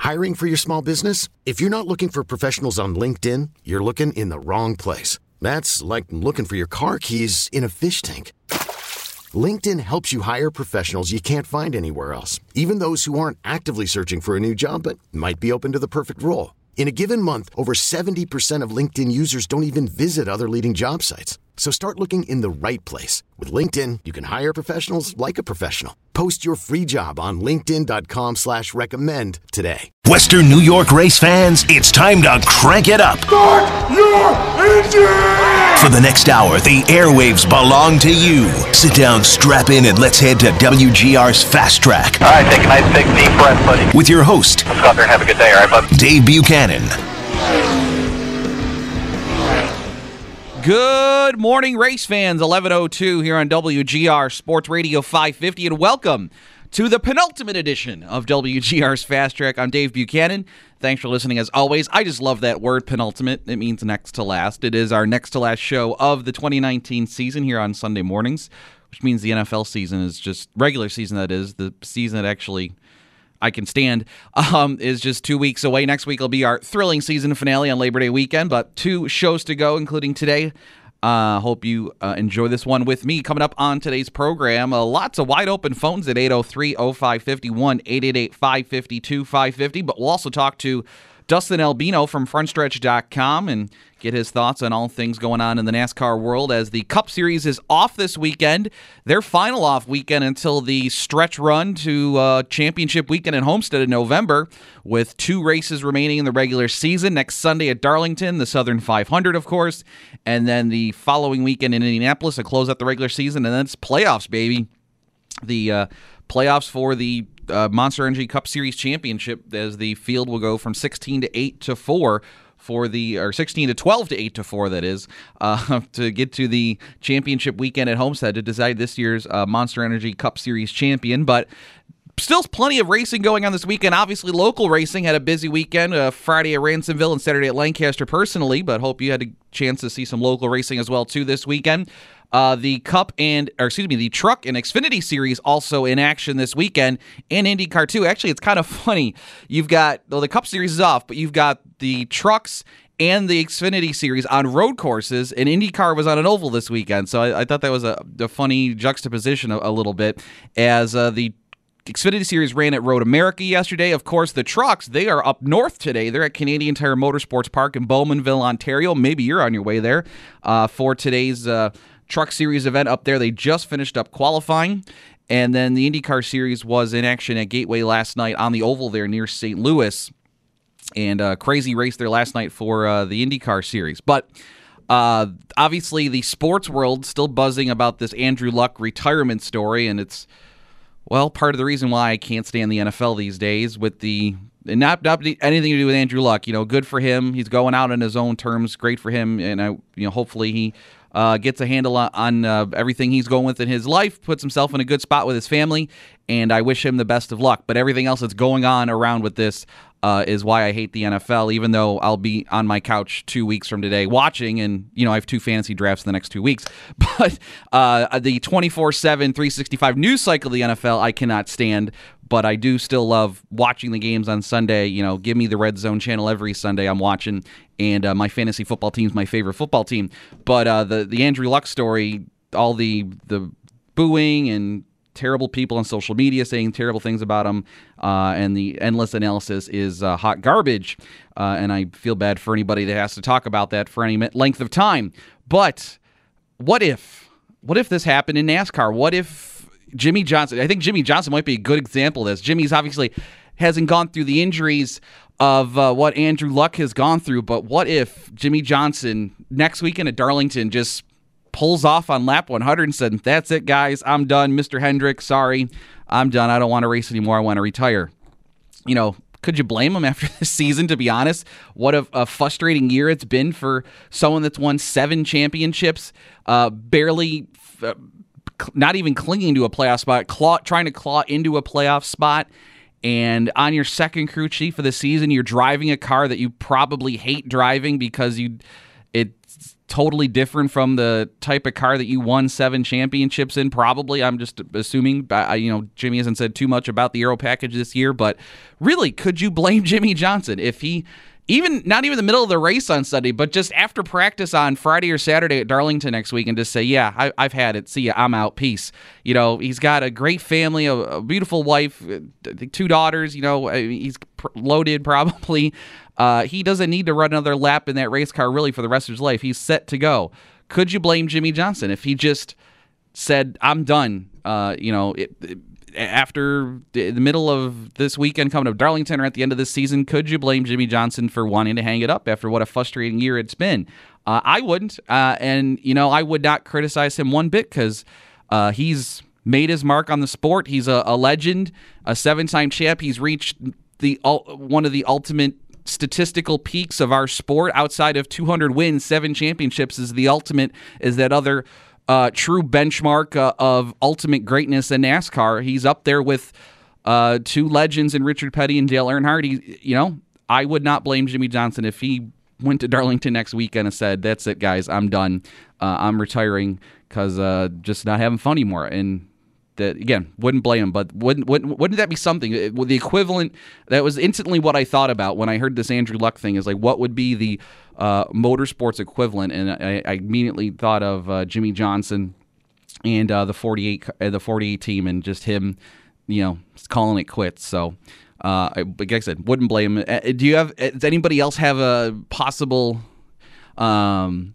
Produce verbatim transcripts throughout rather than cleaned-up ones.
Hiring for your small business? If you're not looking for professionals on LinkedIn, you're looking in the wrong place. That's like looking for your car keys in a fish tank. LinkedIn helps you hire professionals you can't find anywhere else, even those who aren't actively searching for a new job but might be open to the perfect role. In a given month, over seventy percent of LinkedIn users don't even visit other leading job sites. So start looking in the right place. With LinkedIn, you can hire professionals like a professional. Post your free job on linkedin.com slash recommend today. Western New York race fans, it's time to crank it up. Start your engine! For the next hour, the airwaves belong to you. Sit down, strap in, and let's head to W G R's Fast Track. All right, take a nice big deep breath, buddy. With your host, let's go out there and have a good day, all right, bud? Dave Buchanan. Good morning, race fans. eleven oh two here on W G R Sports Radio five fifty, and welcome to the penultimate edition of W G R's Fast Track. I'm Dave Buchanan. Thanks for listening as always. I just love that word, penultimate. It means next to last. It is our next to last show of the twenty nineteen season here on Sunday mornings, which means the N F L season is just, regular season that is, the season that actually I can stand, um, is just two weeks away. Next week will be our thrilling season finale on Labor Day weekend, but two shows to go, including today. Uh, hope you uh, enjoy this one with me. Coming up on today's program, uh, lots of wide open phones at eight oh three, oh five five one, eight eight eight, five five two, five five zero, but we'll also talk to Dustin Albino from frontstretch dot com and get his thoughts on all things going on in the NASCAR world as the Cup Series is off this weekend. Their final off weekend until the stretch run to uh, championship weekend in Homestead in November, with two races remaining in the regular season. Next Sunday at Darlington, the Southern five hundred, of course, and then the following weekend in Indianapolis to close out the regular season, and then it's playoffs, baby. The uh, playoffs for the Uh, Monster Energy Cup Series Championship, as the field will go from sixteen to eight to four for the, or sixteen to twelve to eight to four, that is, uh, to get to the championship weekend at Homestead to decide this year's uh, Monster Energy Cup Series champion. But still plenty of racing going on this weekend. Obviously, local racing had a busy weekend, uh, Friday at Ransomville and Saturday at Lancaster personally, but hope you had a chance to see some local racing as well, too, this weekend. Uh, the Cup and, or excuse me, the Truck and Xfinity Series also in action this weekend, and IndyCar too. Actually, it's kind of funny. You've got, well, the Cup Series is off, but you've got the Trucks and the Xfinity Series on road courses, and IndyCar was on an oval this weekend. So I, I thought that was a, a funny juxtaposition a, a little bit, as uh, the Xfinity Series ran at Road America yesterday. Of course, the Trucks, they are up north today. They're at Canadian Tire Motorsports Park in Bowmanville, Ontario. Maybe you're on your way there uh, for today's uh, Truck Series event up there. They just finished up qualifying. And then the IndyCar Series was in action at Gateway last night on the oval there near Saint Louis. And a crazy race there last night for uh, the IndyCar Series. But uh, obviously the sports world still buzzing about this Andrew Luck retirement story. And it's, well, part of the reason why I can't stand the N F L these days with the, and not, not anything to do with Andrew Luck. You know, good for him. He's going out on his own terms. Great for him. And I, you know, hopefully he Uh, gets a handle on, on uh, everything he's going with in his life, puts himself in a good spot with his family, and I wish him the best of luck. But everything else that's going on around with this uh, is why I hate the N F L, even though I'll be on my couch two weeks from today watching, and, you know, I have two fantasy drafts in the next two weeks. But uh, the twenty-four seven, three sixty-five news cycle of the N F L, I cannot stand. But I do still love watching the games on Sunday. You know, give me the Red Zone channel every Sunday I'm watching, and uh, my fantasy football team's my favorite football team. But uh, the the Andrew Luck story, all the the booing and terrible people on social media saying terrible things about him, uh, and the endless analysis is uh, hot garbage. Uh, and I feel bad for anybody that has to talk about that for any length of time. But what if, what if this happened in NASCAR? What if Jimmy Johnson, I think Jimmy Johnson might be a good example of this. Jimmy's obviously hasn't gone through the injuries of uh, what Andrew Luck has gone through, but what if Jimmy Johnson next weekend at Darlington just pulls off on lap one hundred and said, that's it, guys, I'm done, Mister Hendrick, sorry, I'm done, I don't want to race anymore, I want to retire. You know, could you blame him after this season, to be honest? What a, a frustrating year it's been for someone that's won seven championships, uh, barely... Uh, not even clinging to a playoff spot, claw, trying to claw into a playoff spot, and on your second crew chief of the season, you're driving a car that you probably hate driving because you it's totally different from the type of car that you won seven championships in, probably. I'm just assuming. I, you know, Jimmy hasn't said too much about the aero package this year, but really, could you blame Jimmie Johnson if he, even not even the middle of the race on Sunday, but just after practice on Friday or Saturday at Darlington next week, and just say, yeah, I, I've had it. See ya. I'm out. Peace. You know, he's got a great family, a, a beautiful wife, two daughters. You know, he's pr- loaded probably. Uh, he doesn't need to run another lap in that race car really for the rest of his life. He's set to go. Could you blame Jimmie Johnson if he just said, I'm done, uh, you know, it, it, after the middle of this weekend coming up Darlington or at the end of this season? Could you blame Jimmie Johnson for wanting to hang it up after what a frustrating year it's been? Uh, I wouldn't. Uh, and, you know, I would not criticize him one bit because uh, he's made his mark on the sport. He's a, a legend, a seven-time champ. He's reached the one of the ultimate statistical peaks of our sport. Outside of two hundred wins, seven championships is the ultimate, is that other uh, true benchmark uh, of ultimate greatness in NASCAR. He's up there with uh, two legends in Richard Petty and Dale Earnhardt. He, you know, I would not blame Jimmie Johnson if he went to Darlington next weekend and said, that's it, guys, I'm done. Uh, I'm retiring because uh, just not having fun anymore. And that, again, wouldn't blame him, but wouldn't, wouldn't wouldn't that be something? The equivalent, that was instantly what I thought about when I heard this Andrew Luck thing, is like, what would be the uh, motorsports equivalent? And I, I immediately thought of uh, Jimmie Johnson and uh, the forty-eight uh, the forty-eight team, and just him, you know, calling it quits. So, uh, I, like I said, wouldn't blame him. Uh, do you have? Does anybody else have a possible? Um,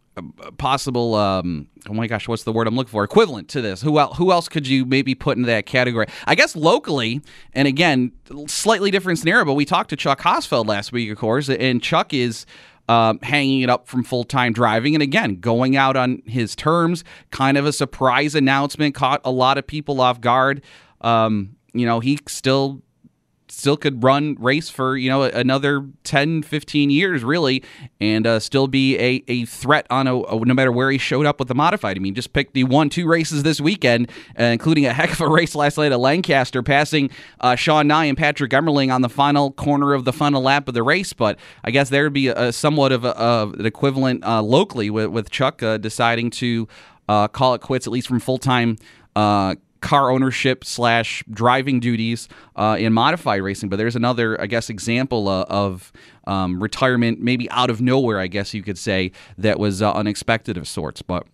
possible um oh my gosh what's the word I'm looking for equivalent to this? Who else who else could you maybe put into that category? I guess locally, and again, slightly different scenario, but we talked to Chuck Hosfeld last week, of course, and Chuck is um, hanging it up from full-time driving, and again, going out on his terms. Kind of a surprise announcement, caught a lot of people off guard. Um, you know, he still still could run race for, you know, another ten, fifteen years, really, and uh, still be a, a threat on a, a, no matter where he showed up with the modified. I mean, just picked the one, two races this weekend, uh, including a heck of a race last night at Lancaster, passing uh, Sean Nye and Patrick Emmerling on the final corner of the final lap of the race. But I guess there would be a, a somewhat of a, a, an equivalent uh, locally with, with Chuck uh, deciding to uh, call it quits, at least from full-time uh car ownership slash driving duties uh, in modified racing. But there's another, I guess, example uh, of um, retirement, maybe out of nowhere, I guess you could say, that was uh, unexpected of sorts. But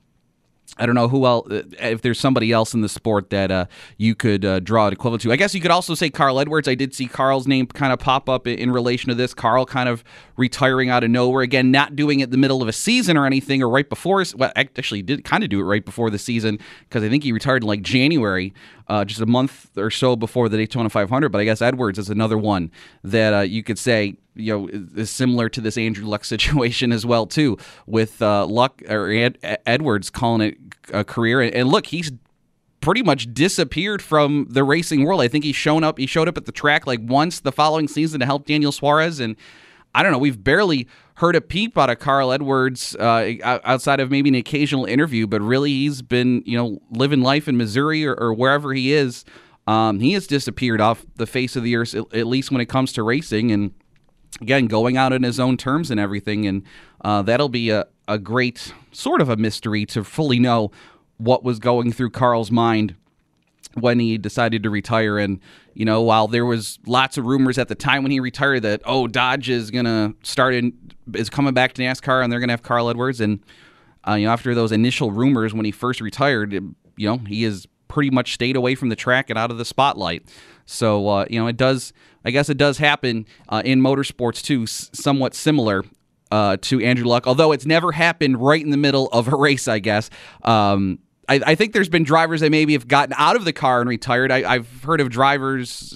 I don't know who else, if there's somebody else in the sport that uh, you could uh, draw an equivalent to. I guess you could also say Carl Edwards. I did see Carl's name kind of pop up in relation to this. Carl kind of retiring out of nowhere. Again, not doing it in the middle of a season or anything, or right before. Well, actually, he did kind of do it right before the season, because I think he retired in like January, uh, just a month or so before the Daytona five hundred. But I guess Edwards is another one that uh, you could say, you know, is similar to this Andrew Luck situation as well, too, with uh, Luck or Ed, Edwards calling it a career. And look, he's pretty much disappeared from the racing world. I think he's shown up. He showed up at the track like once the following season to help Daniel Suarez, and I don't know. We've barely heard a peep out of Carl Edwards uh, outside of maybe an occasional interview, but really he's been, you know, living life in Missouri or, or wherever he is. Um, he has disappeared off the face of the earth, at least when it comes to racing, and again, going out on his own terms and everything, and uh, that'll be a, a great sort of a mystery to fully know what was going through Carl's mind when he decided to retire. And, you know, while there was lots of rumors at the time when he retired that, oh, Dodge is going to start in, is coming back to NASCAR and they're going to have Carl Edwards. And, uh, you know, after those initial rumors when he first retired, you know, he has pretty much stayed away from the track and out of the spotlight. So, uh, you know, it does, I guess it does happen uh, in motorsports too, s- somewhat similar uh, to Andrew Luck, although it's never happened right in the middle of a race, I guess. Um, I, I think there's been drivers that maybe have gotten out of the car and retired. I, I've heard of drivers,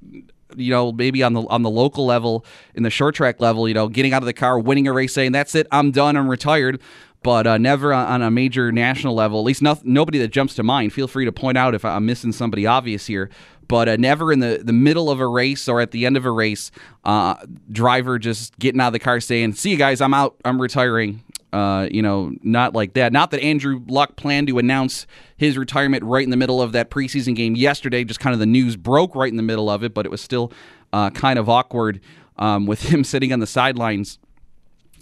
you know, maybe on the on the local level, in the short track level, you know, getting out of the car, winning a race, saying, that's it, I'm done, I'm retired. But uh, never on a major national level, at least not, nobody that jumps to mind. Feel free to point out if I'm missing somebody obvious here. But uh, never in the, the middle of a race or at the end of a race, uh, driver just getting out of the car saying, see you guys, I'm out, I'm retiring. Uh, you know, not like that. Not that Andrew Luck planned to announce his retirement right in the middle of that preseason game yesterday. Just kind of the news broke right in the middle of it, but it was still uh, kind of awkward um, with him sitting on the sidelines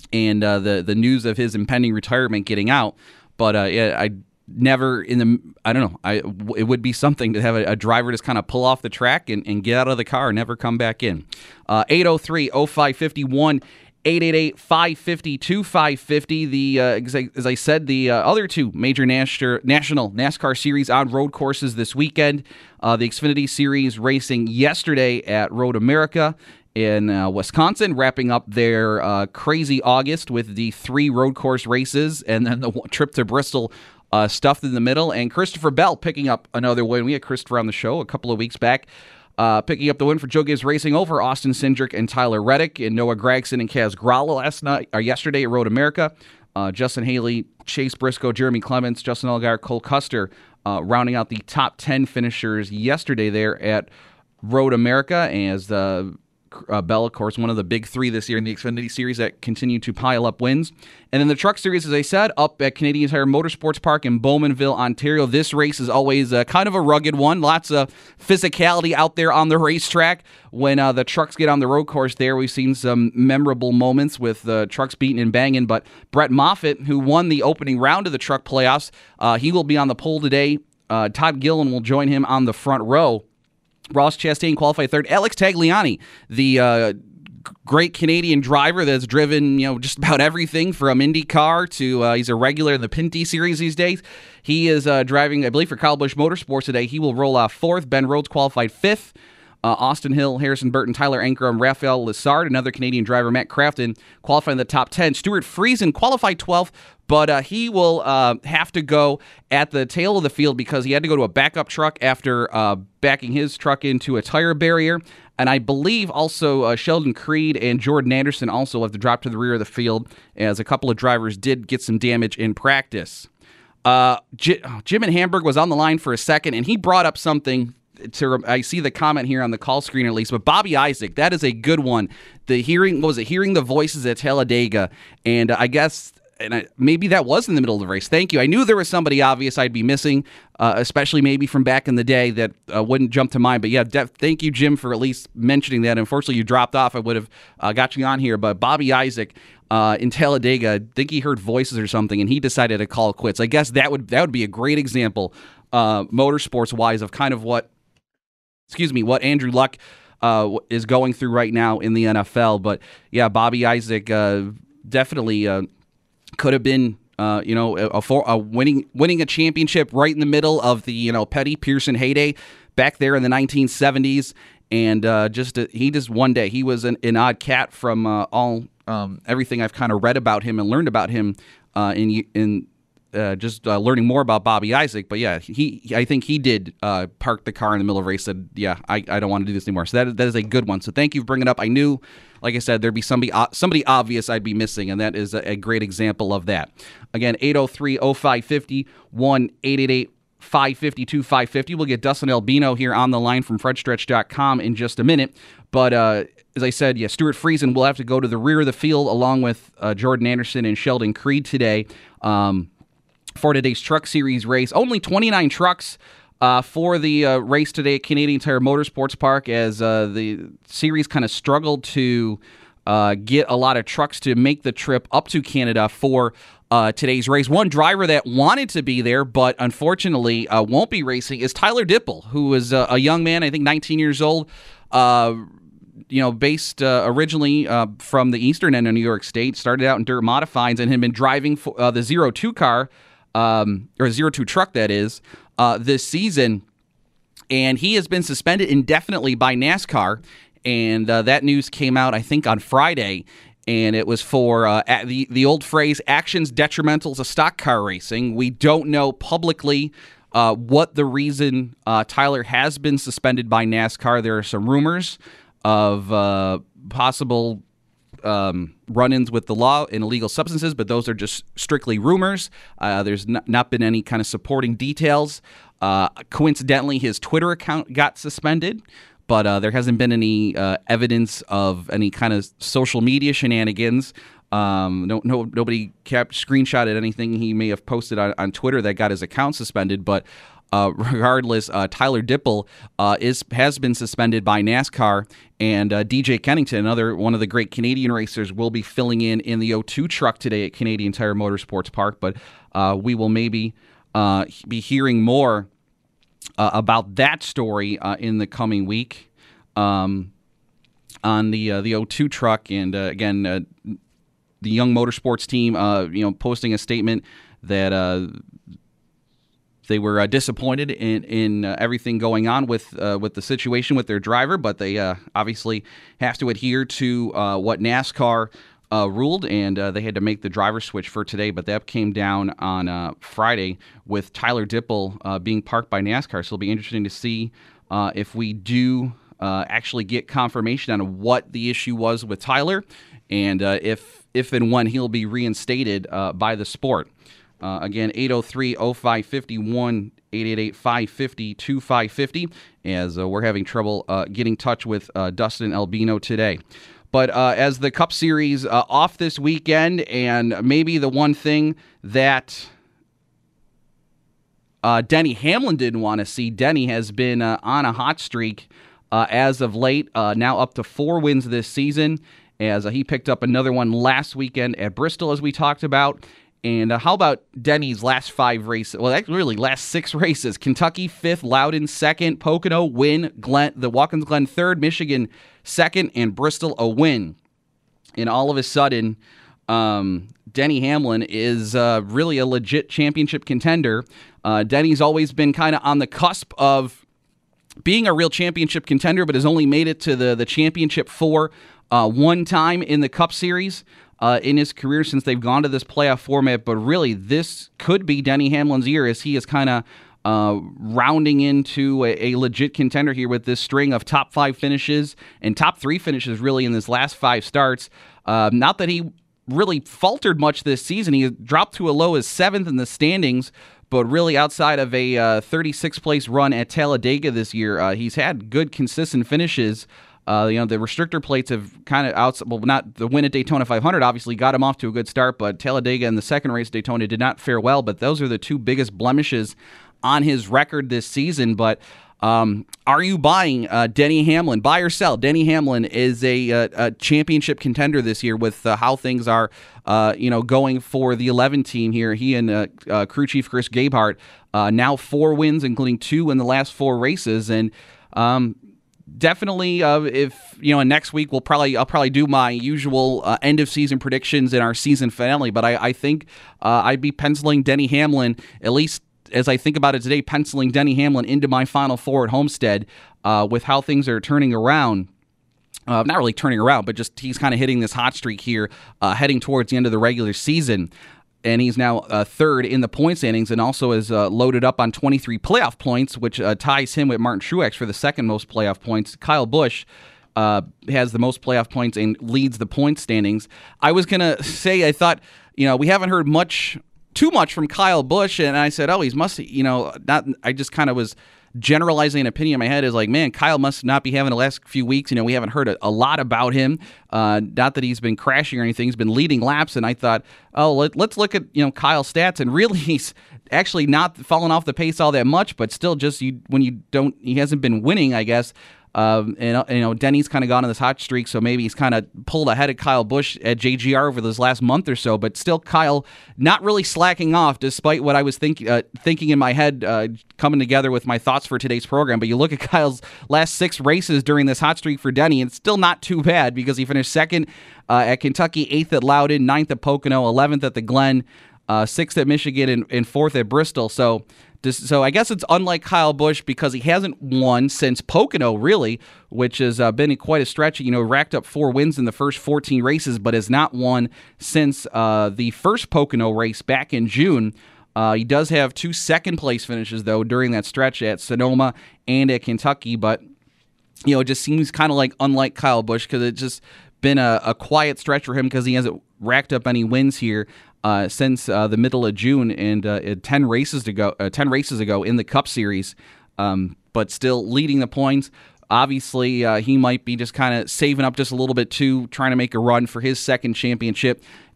and uh, the the news of his impending retirement getting out. But uh, yeah, I never in the I don't know. I it would be something to have a, a driver just kind of pull off the track and, and get out of the car and never come back in. Uh, eight oh three oh five five one. eight eight eight, five five zero, two five five zero. The uh, as, I, as I said, the uh, other two major Nas- national NASCAR series on road courses this weekend. Uh, the Xfinity Series racing yesterday at Road America in uh, Wisconsin, wrapping up their uh, crazy August with the three road course races, and then the one trip to Bristol uh, stuffed in the middle. And Christopher Bell picking up another win. We had Christopher on the show a couple of weeks back. Uh, picking up the win for Joe Gibbs Racing over Austin Cindric and Tyler Reddick, and Noah Gragson and Kaz Grala last night or yesterday at Road America. Uh, Justin Haley, Chase Briscoe, Jeremy Clements, Justin Allgaier, Cole Custer, uh, rounding out the top ten finishers yesterday there at Road America. As the uh, Bell, of course, one of the big three this year in the Xfinity Series that continue to pile up wins. And then the Truck Series, as I said, up at Canadian Tire Motorsports Park in Bowmanville, Ontario. This race is always uh, kind of a rugged one. Lots of physicality out there on the racetrack. When uh, the trucks get on the road course there, we've seen some memorable moments with the uh, trucks beating and banging. But Brett Moffitt, who won the opening round of the truck playoffs, uh, he will be on the pole today. Uh, Todd Gillen will join him on the front row. Ross Chastain qualified third. Alex Tagliani, the uh, great Canadian driver that's driven, you know, just about everything from IndyCar to uh, he's a regular in the Pinty Series these days. He is uh, driving, I believe, for Kyle Busch Motorsports today. He will roll off fourth. Ben Rhodes qualified fifth. Uh, Austin Hill, Harrison Burton, Tyler Ankrum, Raphael Lessard, another Canadian driver, Matt Crafton, qualified in the top ten. Stuart Friesen qualified twelfth, but uh, he will uh, have to go at the tail of the field because he had to go to a backup truck after uh, backing his truck into a tire barrier. And I believe also uh, Sheldon Creed and Jordan Anderson also have to drop to the rear of the field, as a couple of drivers did get some damage in practice. Uh, J- Jim in Hamburg was on the line for a second, and he brought up something. To, I see the comment here on the call screen at least, but Bobby Isaac, that is a good one. The hearing, what was it, hearing the voices at Talladega, and uh, I guess and I, maybe that was in the middle of the race. Thank you. I knew there was somebody obvious I'd be missing, uh, especially maybe from back in the day that uh, wouldn't jump to mind. But yeah, def- thank you, Jim, for at least mentioning that. Unfortunately, you dropped off. I would have uh, got you on here, but Bobby Isaac uh, in Talladega, I think he heard voices or something, and he decided to call quits. I guess that would that would be a great example, uh, motorsports-wise, of kind of what. Excuse me, what Andrew Luck uh, is going through right now in the N F L. But yeah, Bobby Isaac uh, definitely uh, could have been, uh, you know, a, a, a winning winning a championship right in the middle of the, you know, Petty Pearson heyday back there in the nineteen seventies. And uh, just uh, he just one day he was an, an odd cat from uh, all um, everything I've kind of read about him and learned about him uh, in in. Uh, just uh, learning more about Bobby Isaac, but yeah, he I think he did uh, park the car in the middle of the race. Said, "Yeah, I, I don't want to do this anymore." So that that is a good one. So thank you for bringing it up. I knew, like I said, there'd be somebody uh, somebody obvious I'd be missing, and that is a, a great example of that. Again, eight oh three oh five five oh, one eight eight eight five five oh two five five oh. We'll get Dustin Albino here on the line from Fred Stretch dot com in just a minute, but. Uh, As I said, yeah, Stuart Friesen will have to go to the rear of the field along with uh, Jordan Anderson and Sheldon Creed today. Um, For today's Truck Series race. Only twenty-nine trucks uh, for the uh, race today at Canadian Tire Motorsports Park, as uh, the series kind of struggled to uh, get a lot of trucks to make the trip up to Canada for uh, today's race. One driver that wanted to be there but unfortunately uh, won't be racing is Tyler Dipple, who is uh, a young man, I think nineteen years old, uh, you know, based uh, originally uh, from the eastern end of New York State, started out in dirt modifieds and had been driving for, uh, the zero two car, Um, or a zero two truck, that is, uh, this season, and he has been suspended indefinitely by NASCAR, and uh, that news came out, I think, on Friday, and it was for uh, the, the old phrase, actions detrimental to stock car racing. We don't know publicly uh, what the reason uh, Tyler has been suspended by NASCAR. There are some rumors of uh, possible Um, run-ins with the law and illegal substances, but those are just strictly rumors. Uh, there's not, not been any kind of supporting details. Uh, coincidentally, his Twitter account got suspended, but uh, there hasn't been any uh, evidence of any kind of social media shenanigans. Um, no, no, nobody kept screenshotted anything he may have posted on, on Twitter that got his account suspended, but uh, regardless, uh, Tyler Dipple uh, is has been suspended by NASCAR, and uh, D J Kennington, another one of the great Canadian racers, will be filling in in the O two truck today at Canadian Tire Motorsports Park. But uh, we will maybe uh, be hearing more uh, about that story uh, in the coming week. Um, on the uh, the O two truck, and uh, again, uh, the Young Motorsports team, uh, you know, posting a statement that uh, they were uh, disappointed in in uh, everything going on with uh, with the situation with their driver, but they uh, obviously have to adhere to uh, what NASCAR uh, ruled, and uh, they had to make the driver switch for today. But that came down on uh, Friday with Tyler Dipple uh, being parked by NASCAR. So it'll be interesting to see uh, if we do. Uh, actually get confirmation on what the issue was with Tyler, and uh, if if and when he'll be reinstated uh, by the sport. Uh, again, eight oh three, oh five five one, eight eight eight, five five zero, two five five zero, as uh, we're having trouble uh, getting in touch with uh, Dustin Albino today. But uh, as the Cup Series uh, off this weekend, and maybe the one thing that uh, Denny Hamlin didn't want to see, Denny has been uh, on a hot streak Uh, as of late, uh, now up to four wins this season, as uh, he picked up another one last weekend at Bristol, as we talked about. And uh, how about Denny's last five races? Well, actually, really, last six races. Kentucky fifth, Loudon second, Pocono win, Glen, the Watkins Glen third, Michigan second, and Bristol a win. And all of a sudden, um, Denny Hamlin is uh, really a legit championship contender. Uh, Denny's always been kind of on the cusp of being a real championship contender, but has only made it to the, the championship four uh, one time in the Cup Series uh, in his career since they've gone to this playoff format. But really, this could be Denny Hamlin's year, as he is kind of uh, rounding into a, a legit contender here with this string of top five finishes and top three finishes really in his last five starts. Uh, not that he really faltered much this season. He dropped to a low as seventh in the standings, but really outside of a uh, thirty-sixth place run at Talladega this year, uh, he's had good, consistent finishes. Uh, you know, the restrictor plates have kind of out. Well, not the win at Daytona five hundred obviously got him off to a good start, but Talladega and the second race Daytona did not fare well. But those are the two biggest blemishes on his record this season. But um, are you buying uh, Denny Hamlin? Buy or sell? Denny Hamlin is a, a, a championship contender this year with uh, how things are, uh, you know, going for the eleven team here. He and uh, uh, crew chief Chris Gabehart uh, now four wins, including two in the last four races, and um, definitely, uh, if you know, next week we'll probably I'll probably do my usual uh, end of season predictions in our season finale. But I, I think uh, I'd be penciling Denny Hamlin, at least as I think about it today, penciling Denny Hamlin into my Final Four at Homestead uh, with how things are turning around. Uh, not really turning around, but just he's kind of hitting this hot streak here, uh, heading towards the end of the regular season. And he's now uh, third in the point standings, and also is uh, loaded up on twenty-three playoff points, which uh, ties him with Martin Truex for the second most playoff points. Kyle Busch uh, has the most playoff points and leads the point standings. I was going to say, I thought, you know, we haven't heard much, too much from Kyle Busch, and I said, oh, he's must, you know, not, I just kind of was generalizing an opinion in my head is like, man, Kyle must not be having the last few weeks. You know, we haven't heard a, a lot about him. Uh, not that he's been crashing or anything. He's been leading laps, and I thought, oh, let, let's look at, you know, Kyle's stats, and really he's actually not fallen off the pace all that much, but still just you when you don't, he hasn't been winning, I guess. Um, and, you know, Denny's kind of gone on this hot streak, so maybe he's kind of pulled ahead of Kyle Busch at J G R over this last month or so, but still Kyle not really slacking off despite what I was think, uh, thinking in my head uh, coming together with my thoughts for today's program. But you look at Kyle's last six races during this hot streak for Denny, and it's still not too bad because he finished second uh, at Kentucky, eighth at Loudon, ninth at Pocono, eleventh at the Glen, uh, sixth at Michigan, and, and fourth at Bristol. So So I guess it's unlike Kyle Busch because he hasn't won since Pocono, really, which has uh, been quite a stretch. You know, racked up four wins in the first fourteen races, but has not won since uh, the first Pocono race back in June. Uh, he does have two second-place finishes, though, during that stretch at Sonoma and at Kentucky, but, you know, it just seems kind of like unlike Kyle Busch because it's just been a, a quiet stretch for him because he hasn't racked up any wins here Uh, since uh, the middle of June, and uh, ten races to go, uh, ten races ago in the Cup Series, um, but still leading the points. Obviously, uh, he might be just kind of saving up just a little bit too, trying to make a run for his second championship.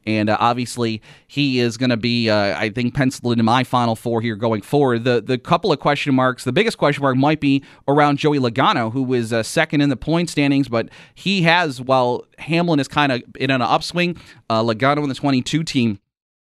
And uh, obviously, he is going to be, uh, I think, penciled into my Final Four here going forward. The the couple of question marks, the biggest question mark might be around Joey Logano, who was uh, second in the point standings, but he has, while Hamlin is kind of in an upswing, uh, Logano in the twenty-two team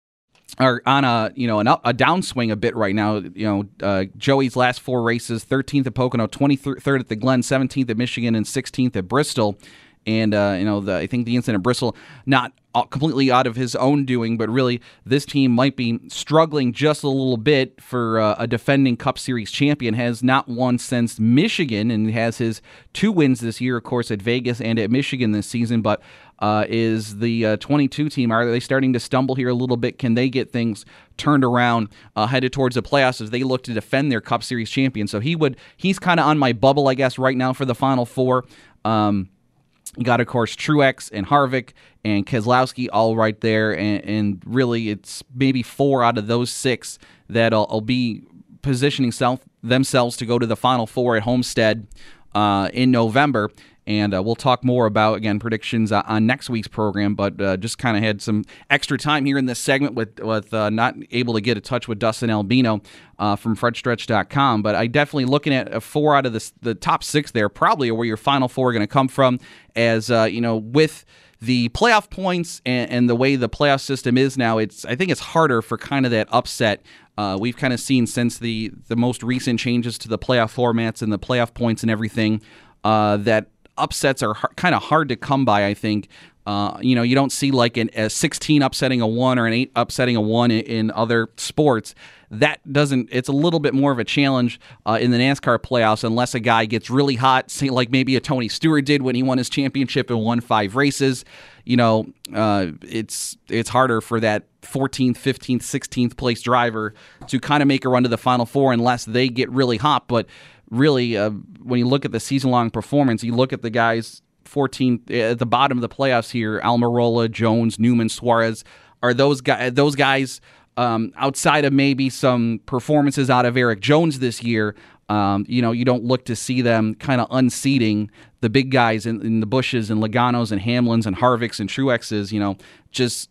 are on a you know an up, a downswing a bit right now. You know, uh, Joey's last four races: thirteenth at Pocono, twenty-third at the Glen, seventeenth at Michigan, and sixteenth at Bristol. And uh, you know, the, I think the incident at Bristol, not completely out of his own doing, but really this team might be struggling just a little bit for uh, a defending Cup Series champion. Has not won since Michigan, and has his two wins this year, of course, at Vegas and at Michigan this season. But uh, is the uh, twenty-two team, are they starting to stumble here a little bit? Can they get things turned around, uh, headed towards the playoffs as they look to defend their Cup Series champion? So he would, he's kind of on my bubble, I guess, right now for the Final Four. Um, You got, of course, Truex and Harvick and Keselowski all right there, and, and really it's maybe four out of those six that'll will be positioning self, themselves to go to the Final Four at Homestead uh, in November. And uh, we'll talk more about, again, predictions uh, on next week's program, but uh, just kind of had some extra time here in this segment with with uh, not able to get in touch with Dustin Albino uh, from Fred Stretch dot com. But I definitely, looking at uh, four out of the, the top six there, probably where your Final Four are going to come from, as, uh, you know, with the playoff points and, and the way the playoff system is now, it's I think it's harder for kind of that upset. Uh, we've kind of seen since the, the most recent changes to the playoff formats and the playoff points and everything uh, that upsets are h- kind of hard to come by, I think. Uh, you know, you don't see like an, a sixteen upsetting a one or an eight upsetting a one in, in other sports. That doesn't, it's a little bit more of a challenge uh, in the NASCAR playoffs unless a guy gets really hot, say like maybe a Tony Stewart did when he won his championship and won five races. You know, uh, it's it's harder for that fourteenth, fifteenth, sixteenth place driver to kind of make a run to the Final Four unless they get really hot. But really, uh, when you look at the season-long performance, you look at the guys fourteenth at the bottom of the playoffs here: Almirola, Jones, Newman, Suarez. Are those guys? Those guys um, outside of maybe some performances out of Eric Jones this year, um, you know, you don't look to see them kind of unseating the big guys in, in the Bushes and Logano's and Hamlins and Harvicks and Truexes. You know, just.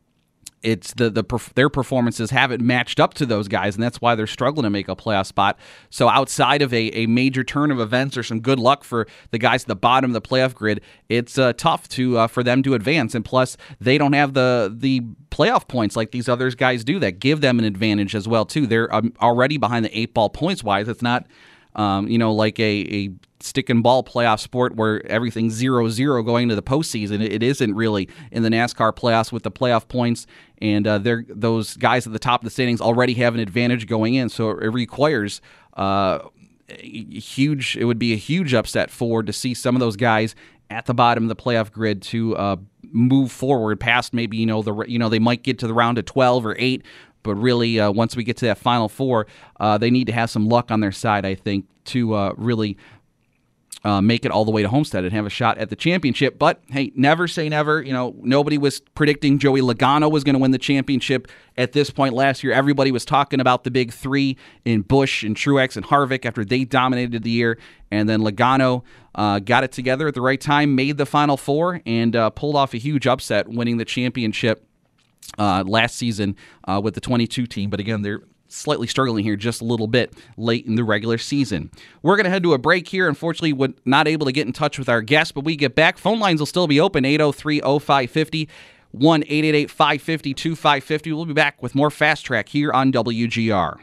It's the the their performances haven't matched up to those guys, and that's why they're struggling to make a playoff spot. So outside of a, a major turn of events or some good luck for the guys at the bottom of the playoff grid, it's uh, tough to uh, for them to advance. And plus, they don't have the the playoff points like these other guys do that give them an advantage as well too. They're um, already behind the eight ball points wise. It's not um, you know like a, a stick and ball playoff sport where everything's zero zero going to the postseason. It isn't really in the NASCAR playoffs with the playoff points, and uh, they're, those guys at the top of the standings already have an advantage going in, so it requires uh, a huge. It would be a huge upset for to see some of those guys at the bottom of the playoff grid to uh, move forward past maybe you know the you know they might get to the round of twelve or eight. But really, uh, once we get to that Final Four, uh, they need to have some luck on their side, I think, to uh, really Uh, make it all the way to Homestead and have a shot at the championship. But, hey, never say never. You know, nobody was predicting Joey Logano was going to win the championship at this point last year. Everybody was talking about the big three in Busch and Truex and Harvick after they dominated the year. And then Logano uh, got it together at the right time, made the Final Four, and uh, pulled off a huge upset, winning the championship uh, last season uh, with the twenty-two team. But, again, they're slightly struggling here just a little bit late in the regular season. We're going to head to a break here. Unfortunately, we're not able to get in touch with our guests, but we get back. Phone lines will still be open, eight oh three oh five five oh, one eight eight eight five five oh two five five oh. We'll be back with more Fast Track here on W G R.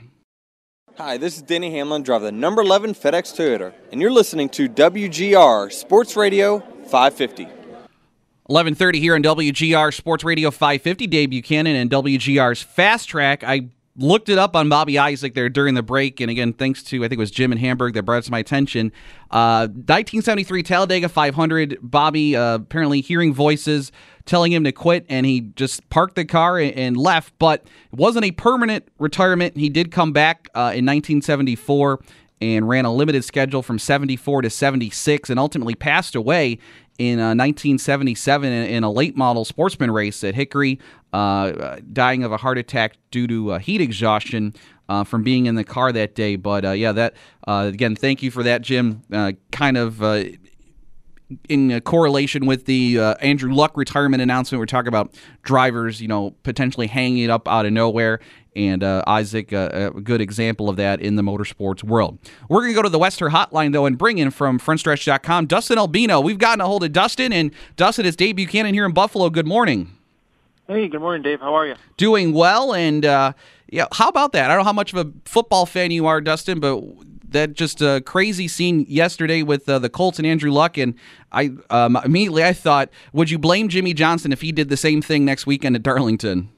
Hi, this is Denny Hamlin, driver of the number eleven FedEx Toyota, and you're listening to W G R Sports Radio five fifty. eleven thirty here on W G R Sports Radio five fifty. Dave Buchanan and W G R's Fast Track. I looked it up on Bobby Isaac there during the break, and again, thanks to, I think it was Jim in Hamburg that brought it to my attention. Uh, nineteen seventy-three Talladega five hundred, Bobby uh, apparently hearing voices telling him to quit, and he just parked the car and, and left, but it wasn't a permanent retirement. He did come back uh, in nineteen seventy-four and ran a limited schedule from seventy-four to seventy-six, and ultimately passed away in uh, nineteen seventy-seven in, in a late model sportsman race at Hickory, uh, dying of a heart attack due to uh, heat exhaustion uh, from being in the car that day. But uh, yeah, that uh, again, thank you for that, Jim. Uh, kind of uh, in uh, correlation with the uh, Andrew Luck retirement announcement. We're talking about drivers, you know, potentially hanging it up out of nowhere. And uh, Isaac, uh, a good example of that in the motorsports world. We're going to go to the Western Hotline, though, and bring in from front stretch dot com, Dustin Albino. We've gotten a hold of Dustin, and Dustin, it's Dave Buchanan here in Buffalo. Good morning. Hey, good morning, Dave. How are you? Doing well, and uh, yeah, how about that? I don't know how much of a football fan you are, Dustin, but that just a crazy scene yesterday with uh, the Colts and Andrew Luck, and I um, immediately I thought, would you blame Jimmy Johnson if he did the same thing next weekend at Darlington?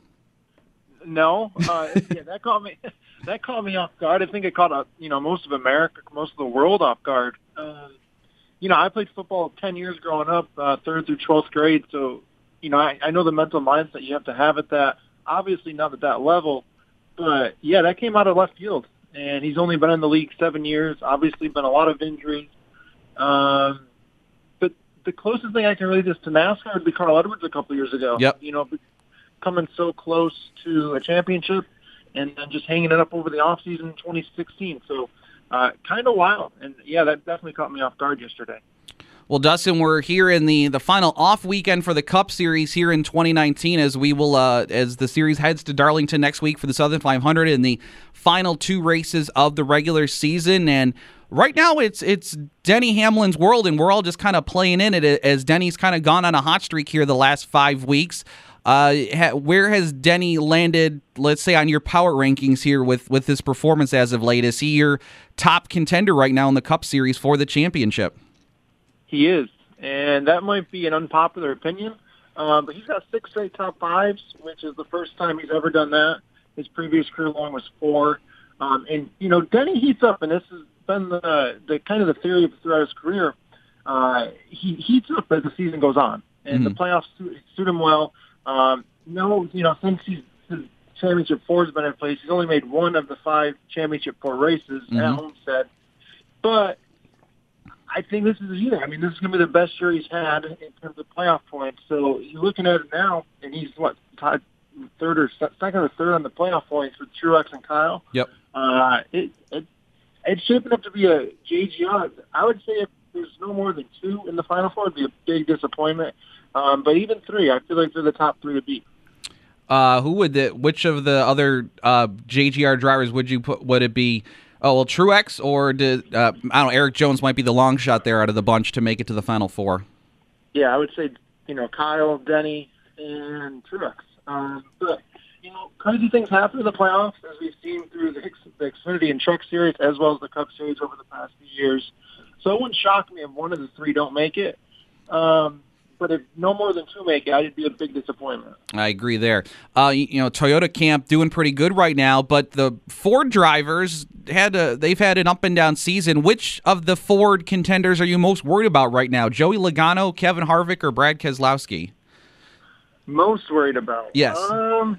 No, uh, yeah, that caught me. That caught me off guard. I think it caught, uh, you know, most of America, most of the world off guard. Um, you know, I played football ten years growing up, uh, third through twelfth grade. So, you know, I, I know the mental mindset you have to have at that. Obviously, not at that level, but yeah, that came out of left field. And he's only been in the league seven years. Obviously, been a lot of injuries. Um, but the closest thing I can relate this to NASCAR would be Carl Edwards a couple years ago. Yep. You know, coming so close to a championship and then just hanging it up over the offseason in twenty sixteen. So uh, kind of wild. And, yeah, that definitely caught me off guard yesterday. Well, Dustin, we're here in the, the final off weekend for the Cup Series here in twenty nineteen as we will uh, as the series heads to Darlington next week for the Southern five hundred in the final two races of the regular season. And right now it's it's Denny Hamlin's world, and we're all just kind of playing in it as Denny's kind of gone on a hot streak here the last five weeks. Uh, ha, where has Denny landed, let's say, on your power rankings here with, with his performance as of late? Is he your top contender right now in the Cup Series for the championship? He is, and that might be an unpopular opinion, uh, but he's got six straight top fives, which is the first time he's ever done that. His previous career long was four. Um, and, you know, Denny heats up, and this has been the, the kind of the theory throughout his career. Uh, he heats up as the season goes on, and mm-hmm. the playoffs suit, suit him well. Um, no, you know, since he's, his championship four has been in place, he's only made one of the five championship four races mm-hmm. at Homestead. But I think this is the year. I mean, this is going to be the best year he's had in terms of playoff points. So you're looking at it now, and he's, what, tied third or second or third on the playoff points with Truex and Kyle. Yep. Uh, it, it, it's shaping up to be a J G R. I would say if there's no more than two in the Final Four, it'd be a big disappointment. Um, but even three, I feel like they're the top three to beat. Uh, who would the? Which of the other uh, J G R drivers would you put? Would it be? Oh well, Truex or did uh, I don't know? Eric Jones might be the long shot there out of the bunch to make it to the Final Four. Yeah, I would say you know Kyle, Denny, and Truex. Um, but you know, crazy things happen in the playoffs, as we've seen through the, the Xfinity and Truck Series, as well as the Cup Series over the past few years. So it wouldn't shock me if one of the three don't make it. Um, But if no more than two make it, it'd be a big disappointment. I agree there. Uh, you know, Toyota Camp doing pretty good right now, but the Ford drivers had a, they've had an up and down season. Which of the Ford contenders are you most worried about right now? Joey Logano, Kevin Harvick, or Brad Keselowski? Most worried about? Yes. Um,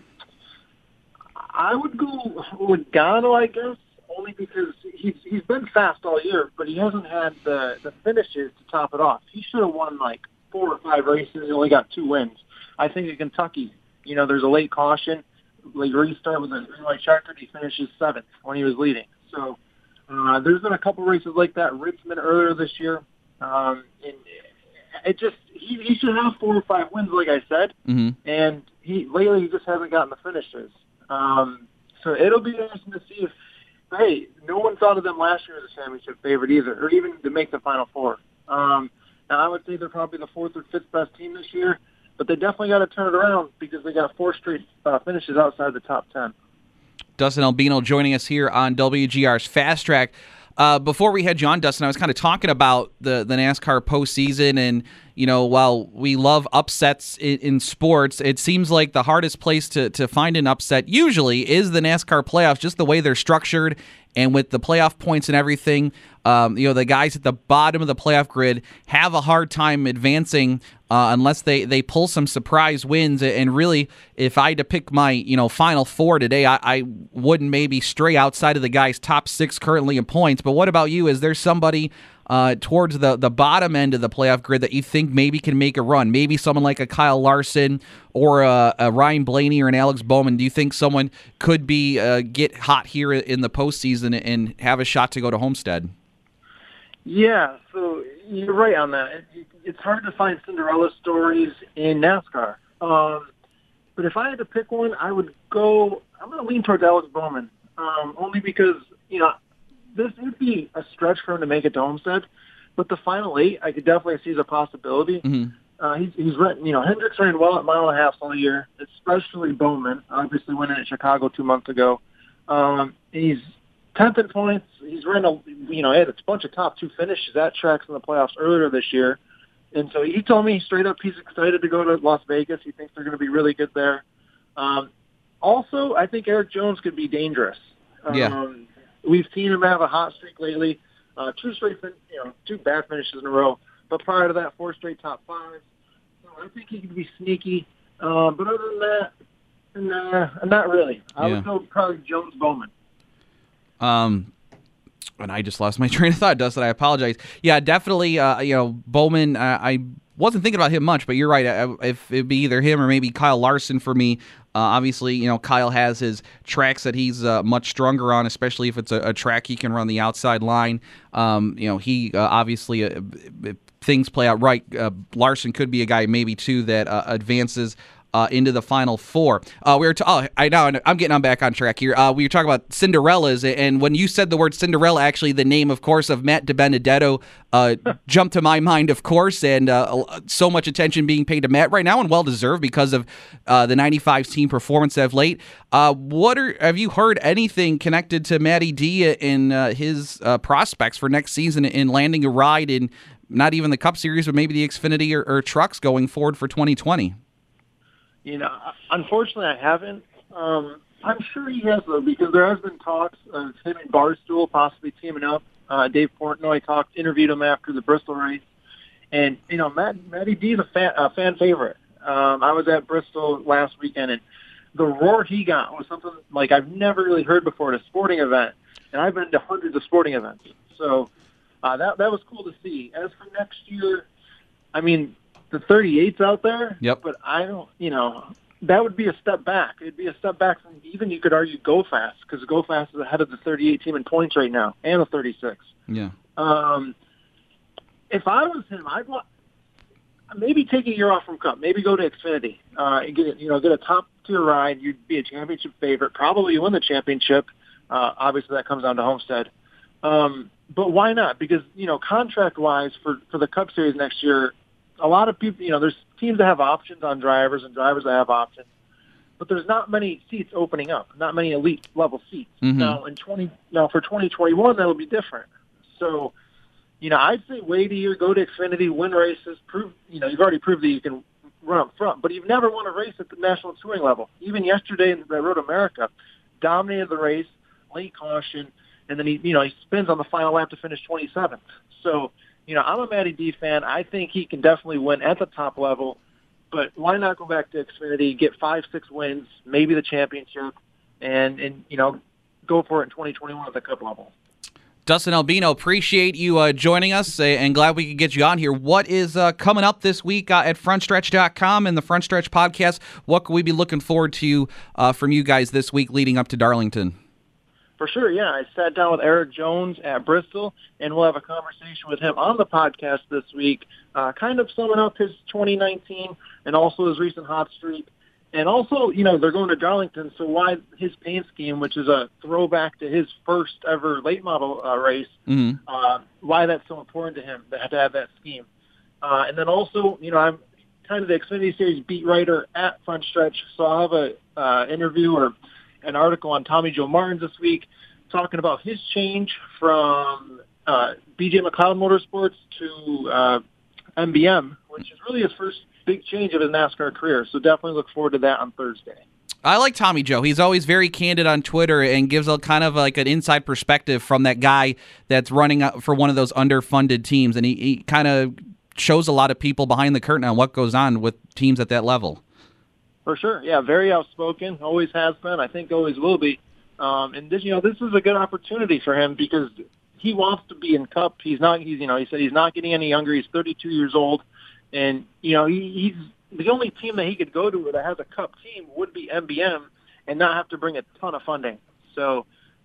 I would go Logano, I guess, only because he's he's been fast all year, but he hasn't had the the finishes to top it off. He should have won like four or five races. He only got two wins. I think in Kentucky, you know, there's a late caution, like restart with a green light checkered. He finishes seventh when he was leading. So uh, there's been a couple races like that. Richmond earlier this year, um, and it just he, he should have four or five wins, like I said. Mm-hmm. And he lately he just hasn't gotten the finishes. Um, so it'll be interesting to see if. Hey, no one thought of them last year as a championship favorite either, or even to make the Final Four. Um, Now, I would say they're probably the fourth or fifth best team this year, but they definitely got to turn it around because they got four straight uh, finishes outside the top ten. Dustin Albino joining us here on W G R's Fast Track. Uh, before we had you on, Dustin, I was kind of talking about the, the NASCAR postseason, and, you know, while we love upsets in, in sports, it seems like the hardest place to, to find an upset usually is the NASCAR playoffs, just the way they're structured. And with the playoff points and everything, um, you know, the guys at the bottom of the playoff grid have a hard time advancing uh, unless they, they pull some surprise wins. And really, if I had to pick my, you know, final four today, I, I wouldn't maybe stray outside of the guys' top six currently in points. But what about you? Is there somebody uh, towards the, the bottom end of the playoff grid that you think maybe can make a run? Maybe someone like a Kyle Larson or a, a Ryan Blaney or an Alex Bowman. Do you think someone could be uh, get hot here in the postseason and have a shot to go to Homestead? Yeah, so you're right on that. It, it's hard to find Cinderella stories in NASCAR. Um, but if I had to pick one, I would go, I'm going to lean towards Alex Bowman, um, only because, you know, this would be a stretch for him to make it to Homestead, but the final eight, I could definitely see as a possibility. Mm-hmm. Uh, he's, he's run, you know, Hendricks ran well at mile and a half all year, especially Bowman, obviously winning at Chicago two months ago. Um, he's tenth in points. He's ran a, you know, he had a bunch of top two finishes at tracks in the playoffs earlier this year. And so he told me straight up he's excited to go to Las Vegas. He thinks they're going to be really good there. Um, also, I think Eric Jones could be dangerous. Yeah. Um, we've seen him have a hot streak lately. Uh, two straight, you know, two bad finishes in a row. But prior to that, four straight top fives. So I think he could be sneaky. Uh, but other than that, nah, not really. I yeah. would go probably Jones Bowman. Um, and I just lost my train of thought, Dustin. I apologize. Yeah, definitely. Uh, you know, Bowman. Uh, I wasn't thinking about him much, but you're right. I, if it'd be either him or maybe Kyle Larson for me. Uh, obviously, you know, Kyle has his tracks that he's uh, much stronger on, especially if it's a, a track he can run the outside line. Um, you know, he uh, obviously, uh, if things play out right, uh, Larson could be a guy maybe too that uh, advances Uh, into the Final Four. Uh, we were t- oh, I know I'm getting on back on track here. Uh, we were talking about Cinderellas, and when you said the word Cinderella, actually the name, of course, of Matt DiBenedetto uh, jumped to my mind, of course, and uh, so much attention being paid to Matt right now, and well deserved because of uh, the ninety-five team performance of late. Uh, what are have you heard anything connected to Matty D in uh, his uh, prospects for next season in landing a ride in not even the Cup Series, but maybe the Xfinity or, or trucks going forward for twenty twenty? You know, unfortunately, I haven't. Um, I'm sure he has, though, because there has been talks of him and Barstool possibly teaming up. Uh, Dave Portnoy talked, interviewed him after the Bristol race. And, you know, Matt, Matty D is a fan, a fan favorite. Um, I was at Bristol last weekend, and the roar he got was something like I've never really heard before at a sporting event. And I've been to hundreds of sporting events. So uh, that that was cool to see. As for next year, I mean, the thirty-eight's out there, yep. But I don't, you know, that would be a step back. It'd be a step back from even, you could argue, Go Fast, because Go Fast is ahead of the thirty-eight team in points right now, and the thirty-six. Yeah. Um, if I was him, I'd want, maybe take a year off from Cup, maybe go to Xfinity, uh, and get, you know, get a top-tier ride. You'd be a championship favorite. Probably win the championship. Uh, obviously, that comes down to Homestead. Um, but why not? Because, you know, contract-wise for, for the Cup Series next year, a lot of people, you know, there's teams that have options on drivers and drivers that have options, but there's not many seats opening up, not many elite level seats. Mm-hmm. Now in twenty, now for twenty twenty-one, that'll be different. So, you know, I'd say wait a year, go to Xfinity, win races, prove, you know, you've already proved that you can run up front, but you've never won a race at the national touring level. Even yesterday in the Road America, dominated the race, late caution, and then he, you know, he spins on the final lap to finish twenty-seventh. So, you know, I'm a Matty D fan. I think he can definitely win at the top level, but why not go back to Xfinity, get five, six wins, maybe the championship, and, and you know, go for it in twenty twenty-one at the Cup level. Dustin Albino, appreciate you uh, joining us, uh, and glad we could get you on here. What is uh, coming up this week uh, at front stretch dot com and the Front Stretch podcast? What can we be looking forward to uh, from you guys this week leading up to Darlington? For sure, yeah. I sat down with Eric Jones at Bristol, and we'll have a conversation with him on the podcast this week, uh, kind of summing up his twenty nineteen and also his recent hot streak. And also, you know, they're going to Darlington, so why his paint scheme, which is a throwback to his first ever late model uh, race, mm-hmm. uh, why that's so important to him to have, to have that scheme. Uh, and then also, you know, I'm kind of the Xfinity Series beat writer at Front Stretch, so I'll have a uh, interview or an article on Tommy Joe Martins this week talking about his change from uh, B J McLeod Motorsports to uh, M B M, which is really his first big change of his NASCAR career. So definitely look forward to that on Thursday. I like Tommy Joe. He's always very candid on Twitter and gives a kind of like an inside perspective from that guy that's running for one of those underfunded teams. And he, he kind of shows a lot of people behind the curtain on what goes on with teams at that level. For sure. Yeah, very outspoken. Always has been. I think always will be. Um, and this, you know, this is a good opportunity for him because he wants to be in Cup. He's not. He's, you know, he said he's not getting any younger. He's thirty-two years old, and you know, he, he's the only team that he could go to that has a Cup team would be M B M, and not have to bring a ton of funding. So,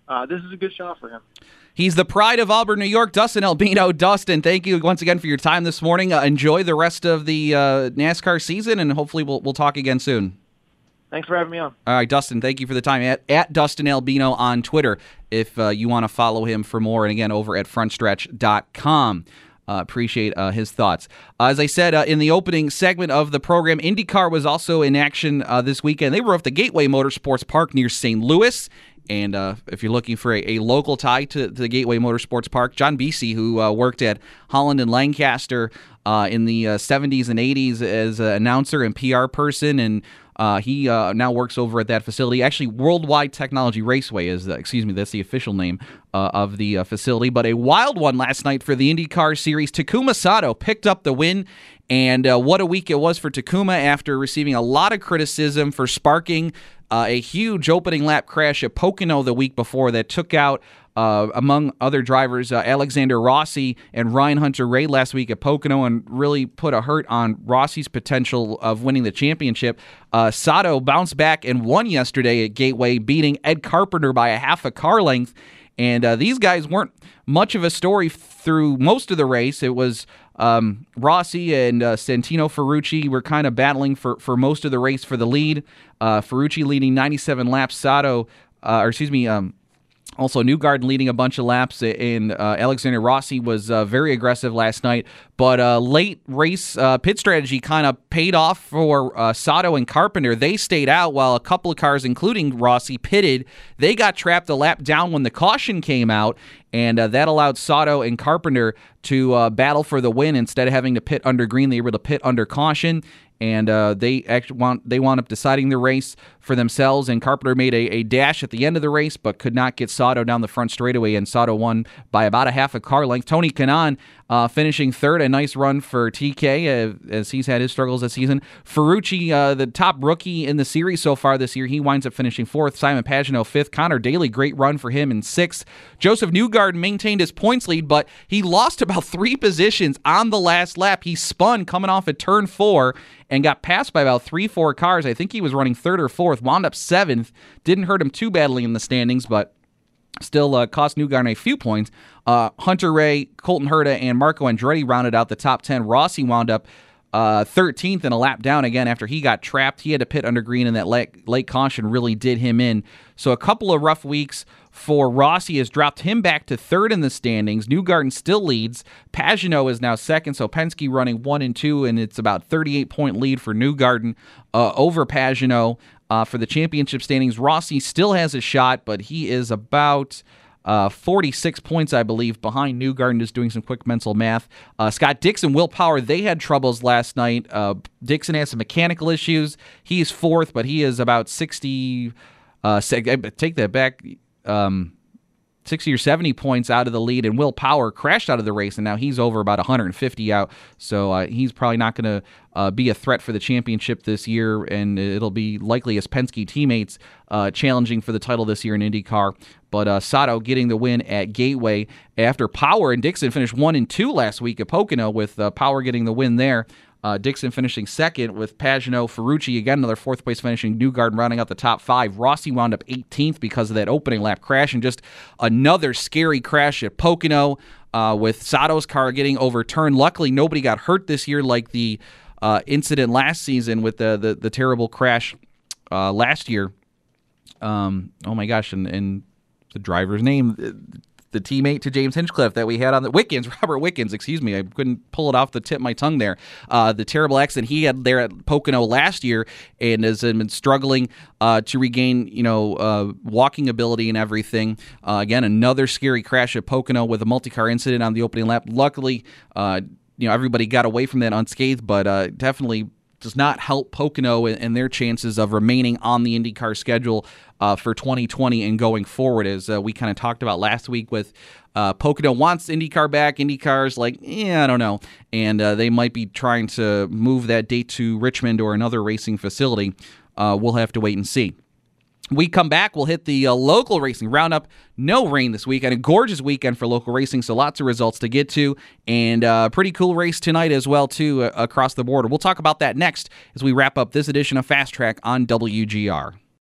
uh, this is a good shot for him. He's the pride of Auburn, New York, Dustin Albino. Dustin, thank you once again for your time this morning. Uh, enjoy the rest of the uh, NASCAR season, and hopefully we'll we'll talk again soon. Thanks for having me on. All right, Dustin, thank you for the time. At, at Dustin Albino on Twitter if uh, you want to follow him for more. And again, over at front stretch dot com. Uh, appreciate uh, his thoughts. Uh, as I said uh, in the opening segment of the program, IndyCar was also in action uh, this weekend. They were off the Gateway Motorsports Park near Saint Louis. And uh, if you're looking for a, a local tie to, to the Gateway Motorsports Park, John Beasy, who uh, worked at Holland and Lancaster uh, in the uh, seventies and eighties as an announcer and P R person, and uh, he uh, now works over at that facility. Actually, Worldwide Technology Raceway is, uh, excuse me, that's the official name uh, of the uh, facility. But a wild one last night for the IndyCar Series. Takuma Sato picked up the win. And uh, what a week it was for Takuma after receiving a lot of criticism for sparking uh, a huge opening lap crash at Pocono the week before that took out, uh, among other drivers, uh, Alexander Rossi and Ryan Hunter-Reay last week at Pocono, and really put a hurt on Rossi's potential of winning the championship. Uh, Sato bounced back and won yesterday at Gateway, beating Ed Carpenter by a half a car length. And uh, these guys weren't much of a story through most of the race. It was um, Rossi and uh, Santino Ferrucci were kind of battling for, for most of the race for the lead. Uh, Ferrucci leading ninety-seven laps. Sato, uh, or excuse me, um, also Newgarden leading a bunch of laps, and uh, Alexander Rossi was uh, very aggressive last night. But uh, late race uh, pit strategy kind of paid off for uh, Sato and Carpenter. They stayed out while a couple of cars, including Rossi, pitted. They got trapped a lap down when the caution came out, and uh, that allowed Sato and Carpenter to uh, battle for the win. Instead of having to pit under green, they were able to pit under caution. And uh, they actually want they wound up deciding the race for themselves. And Carpenter made a, a dash at the end of the race, but could not get Sato down the front straightaway. And Sato won by about a half a car length. Tony Kanaan uh, finishing third. A nice run for T K uh, as he's had his struggles this season. Ferrucci, uh, the top rookie in the series so far this year, he winds up finishing fourth. Simon Pagenaud fifth. Connor Daly, great run for him in sixth. Joseph Newgarden maintained his points lead, but he lost about three positions on the last lap. He spun coming off at turn four and got passed by about three, four cars. I think he was running third or fourth, wound up seventh. Didn't hurt him too badly in the standings, but still uh, cost Newgarden a few points. Uh, Hunter-Reay, Colton Herta, and Marco Andretti rounded out the top ten. Rossi wound up uh, thirteenth and a lap down again after he got trapped. He had to pit under green, and that late, late caution really did him in. So a couple of rough weeks for Rossi has dropped him back to third in the standings. Newgarden still leads. Pagenaud is now second, so Penske running one and two, and it's about thirty-eight point lead for Newgarden uh, over Pagenaud uh, for the championship standings. Rossi still has a shot, but he is about uh, forty-six points, I believe, behind Newgarden. Just doing some quick mental math. Uh, Scott Dixon, Will Power, they had troubles last night. Uh, Dixon has some mechanical issues. He's fourth, but he is about sixty. Uh, take that back. Um, sixty or seventy points out of the lead, and Will Power crashed out of the race, and now he's over about one hundred fifty out, so uh, he's probably not going to uh, be a threat for the championship this year, and it'll be likely as Penske teammates uh, challenging for the title this year in IndyCar. But uh, Sato getting the win at Gateway after Power and Dixon finished one and two last week at Pocono, with uh, Power getting the win there. Uh, Dixon finishing second with Pagenaud, Ferrucci, again, another fourth place finishing. Newgarden rounding out the top five. Rossi wound up eighteenth because of that opening lap crash, and just another scary crash at Pocono uh, with Sato's car getting overturned. Luckily, nobody got hurt this year like the uh, incident last season with the, the, the terrible crash uh, last year. Um, oh my gosh, and, and the driver's name, the teammate to James Hinchcliffe that we had on the Wickens, Robert Wickens, excuse me, I couldn't pull it off the tip of my tongue there. Uh, the terrible accident he had there at Pocono last year, and has been struggling uh, to regain, you know, uh, walking ability and everything. Uh, again, another scary crash at Pocono with a multi-car incident on the opening lap. Luckily, uh, you know, everybody got away from that unscathed, but uh, definitely does not help Pocono and their chances of remaining on the IndyCar schedule uh, for twenty twenty and going forward, as uh, we kind of talked about last week with uh, Pocono wants IndyCar back. IndyCar's like, yeah, I don't know. And uh, they might be trying to move that date to Richmond or another racing facility. Uh, we'll have to wait and see. We come back, we'll hit the uh, local racing roundup. No rain this weekend, a gorgeous weekend for local racing, so lots of results to get to, and a uh, pretty cool race tonight as well, too, uh, across the border. We'll talk about that next as we wrap up this edition of Fast Track on W G R.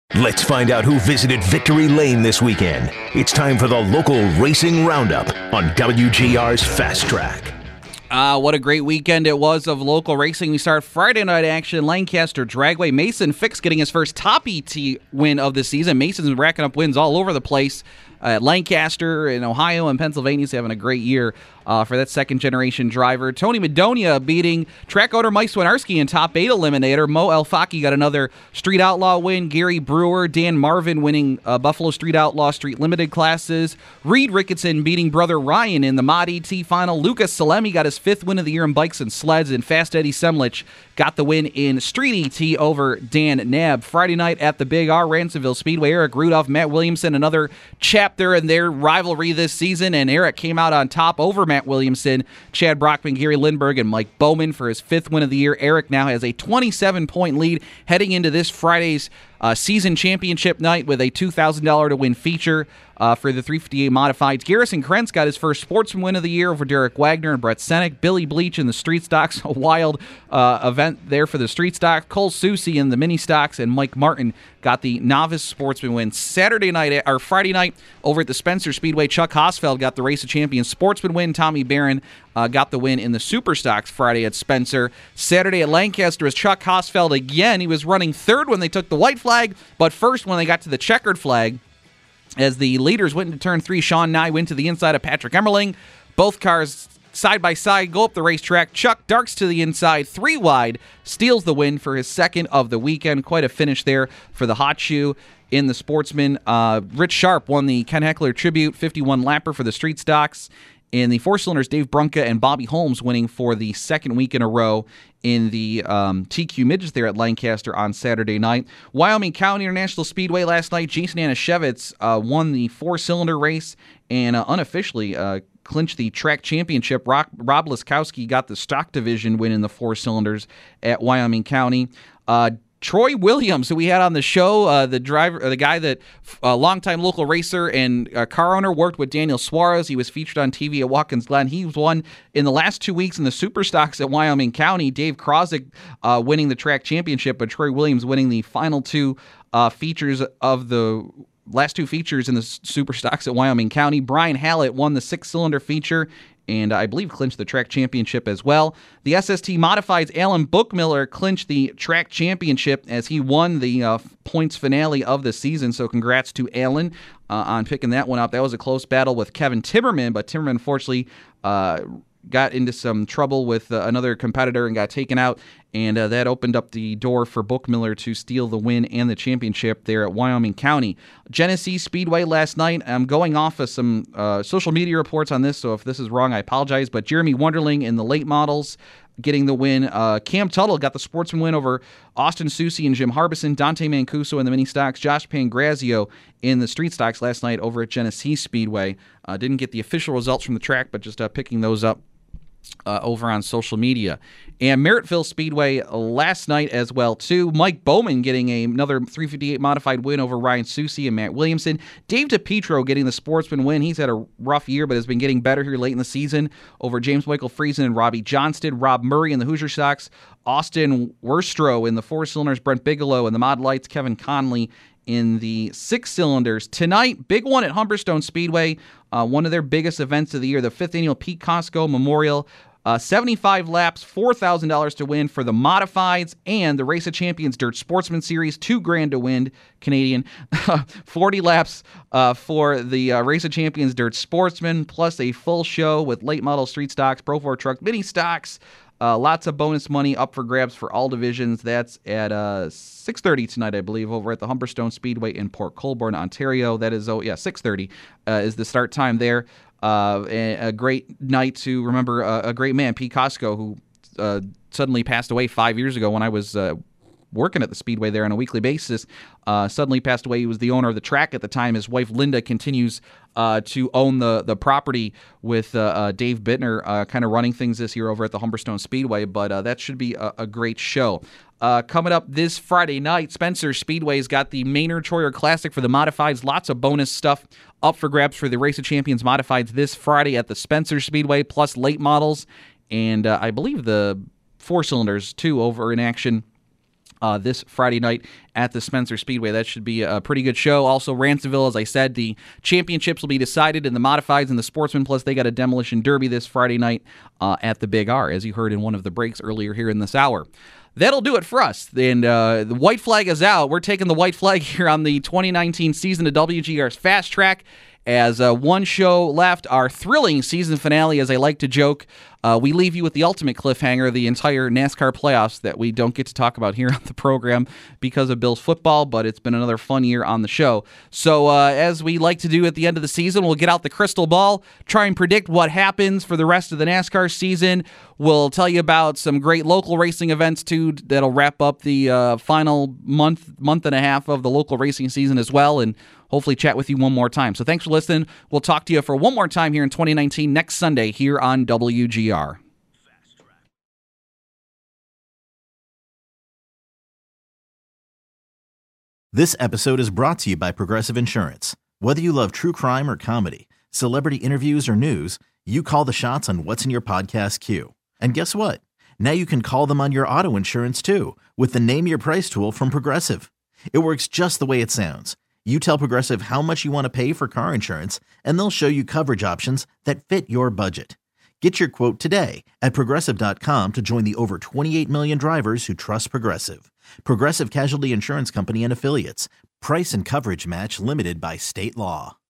Let's find out who visited Victory Lane this weekend. It's time for the local racing roundup on W G R's Fast Track. Uh, what a great weekend it was of local racing. We start Friday night action, Lancaster Dragway. Mason Fix getting his first top E T win of the season. Mason's been racking up wins all over the place. At Lancaster in Ohio and Pennsylvania. He's having a great year uh, for that second-generation driver. Tony Madonia beating track owner Mike Swinarski in top eight eliminator. Mo El-Faki got another Street Outlaw win. Gary Brewer, Dan Marvin winning uh, Buffalo Street Outlaw Street Limited classes. Reed Ricketson beating brother Ryan in the Mod E T final. Lucas Salemi got his fifth win of the year in bikes and sleds, and Fast Eddie Semlich got the win in Street E T over Dan Nab. Friday night at the Big R, Ransomville Speedway, Eric Rudolph, Matt Williamson, another chapter in their rivalry this season, and Eric came out on top over Matt Williamson, Chad Brockman, Gary Lindbergh, and Mike Bowman for his fifth win of the year. Eric now has a twenty-seven point lead heading into this Friday's uh, season championship night with a two thousand dollars to win feature uh, for the three fifty-eight Modifieds. Garrison Krentz got his first sportsman win of the year over Derek Wagner and Brett Senek. Billy Bleach in the Street Stocks, a wild uh, event there for the Street Stocks. Cole Susie in the Mini Stocks, and Mike Martin got the novice sportsman win. Saturday night, or Friday night, over at the Spencer Speedway, Chuck Hosfeld got the Race of Champions sportsman win. Tommy Barron uh, got the win in the Super Stocks Friday at Spencer. Saturday at Lancaster is Chuck Hosfeld again. He was running third when they took the white flag, but first when they got to the checkered flag. As the leaders went into turn three, Sean Nye went to the inside of Patrick Emmerling. Both cars side by side go up the racetrack. Chuck darts to the inside, three wide, steals the win for his second of the weekend. Quite a finish there for the hot shoe in the sportsman. Uh, Rich Sharp won the Ken Heckler Tribute fifty-one lapper for the Street Stocks. In the four cylinders, Dave Brunka and Bobby Holmes winning for the second week in a row in the um, T Q Midgets there at Lancaster on Saturday night. Wyoming County International Speedway last night, Jason Anashevitz uh, won the four-cylinder race and uh, unofficially uh, clinched the track championship. Rob, Rob Laskowski got the stock division win in the four cylinders at Wyoming County. Uh, Troy Williams, who we had on the show, uh, the driver, uh, the guy that a uh, longtime local racer and uh, car owner, worked with Daniel Suarez. He was featured on T V at Watkins Glen. He was won in the last two weeks in the Super Stocks at Wyoming County. Dave Krozik uh, winning the track championship, but Troy Williams winning the final two uh, features of the last two features in the Super Stocks at Wyoming County. Brian Hallett won the six-cylinder feature and I believe clinched the track championship as well. The S S T Modifieds, Alan Bookmiller clinched the track championship as he won the uh, points finale of the season, so congrats to Alan uh, on picking that one up. That was a close battle with Kevin Timmerman, but Timmerman unfortunately uh, got into some trouble with uh, another competitor and got taken out, and uh, that opened up the door for Bookmiller to steal the win and the championship there at Wyoming County. Genesee Speedway last night, I'm going off of some uh, social media reports on this, so if this is wrong, I apologize, but Jeremy Wonderling in the late models getting the win. Uh, Cam Tuttle got the sportsman win over Austin Susie and Jim Harbison. Dante Mancuso in the mini stocks. Josh Pangrazio in the street stocks last night over at Genesee Speedway. Uh, didn't get the official results from the track, but just uh, picking those up Uh, over on social media. And Merrittville Speedway last night as well, too. Mike Bowman getting a, another three fifty-eight modified win over Ryan Susie and Matt Williamson. Dave DePietro getting the sportsman win. He's had a rough year, but has been getting better here late in the season over James Michael Friesen and Robbie Johnston. Rob Murray in the Hoosier Stocks. Austin Werstro in the four cylinders. Brent Bigelow in the Mod Lights. Kevin Conley in the six cylinders. Tonight, big one at Humberstone Speedway, uh, one of their biggest events of the year, the fifth annual Pete Costco Memorial. Uh, seventy-five laps, four thousand dollars to win for the Modifieds and the Race of Champions Dirt Sportsman Series, two grand to win Canadian. forty laps uh, for the uh, Race of Champions Dirt Sportsman, plus a full show with late model street stocks, Pro four truck, mini stocks. Uh, lots of bonus money up for grabs for all divisions. That's at uh, six thirty tonight, I believe, over at the Humberstone Speedway in Port Colborne, Ontario. That is, oh yeah, six thirty uh, is the start time there. Uh, a, a great night to remember uh, a great man, Pete Costco, who uh, suddenly passed away five years ago when I was uh, working at the Speedway there on a weekly basis. Uh, suddenly passed away. He was the owner of the track at the time. His wife, Linda, continues uh, to own the, the property with uh, uh, Dave Bittner uh, kind of running things this year over at the Humberstone Speedway, but uh, that should be a, a great show. Uh, coming up this Friday night, Spencer Speedway's got the Maynard Troyer Classic for the Modifieds. Lots of bonus stuff up for grabs for the Race of Champions Modifieds this Friday at the Spencer Speedway, plus late models, and uh, I believe the four cylinders, too, over in action Uh, this Friday night at the Spencer Speedway. That should be a pretty good show. Also, Ransomville, as I said, the championships will be decided in the Modifieds and the Sportsman. Plus, they got a demolition derby this Friday night uh, at the Big R, as you heard in one of the breaks earlier here in this hour. That'll do it for us. And uh, the white flag is out. We're taking the white flag here on the twenty nineteen season of W G R's Fast Track. As uh, one show left, our thrilling season finale, as I like to joke. Uh, we leave you with the ultimate cliffhanger, the entire NASCAR playoffs that we don't get to talk about here on the program because of Bills football, but it's been another fun year on the show. So uh, as we like to do at the end of the season, we'll get out the crystal ball, try and predict what happens for the rest of the NASCAR season. We'll tell you about some great local racing events, too, that'll wrap up the uh, final month, month and a half of the local racing season as well, and hopefully chat with you one more time. So thanks for listening. We'll talk to you for one more time here in twenty nineteen next Sunday here on W G R. This episode is brought to you by Progressive Insurance. Whether you love true crime or comedy, celebrity interviews or news, you call the shots on what's in your podcast queue. And guess what? Now you can call them on your auto insurance too with the Name Your Price tool from Progressive. It works just the way it sounds. You tell Progressive how much you want to pay for car insurance, and they'll show you coverage options that fit your budget. Get your quote today at Progressive dot com to join the over twenty-eight million drivers who trust Progressive. Progressive Casualty Insurance Company and Affiliates. Price and coverage match limited by state law.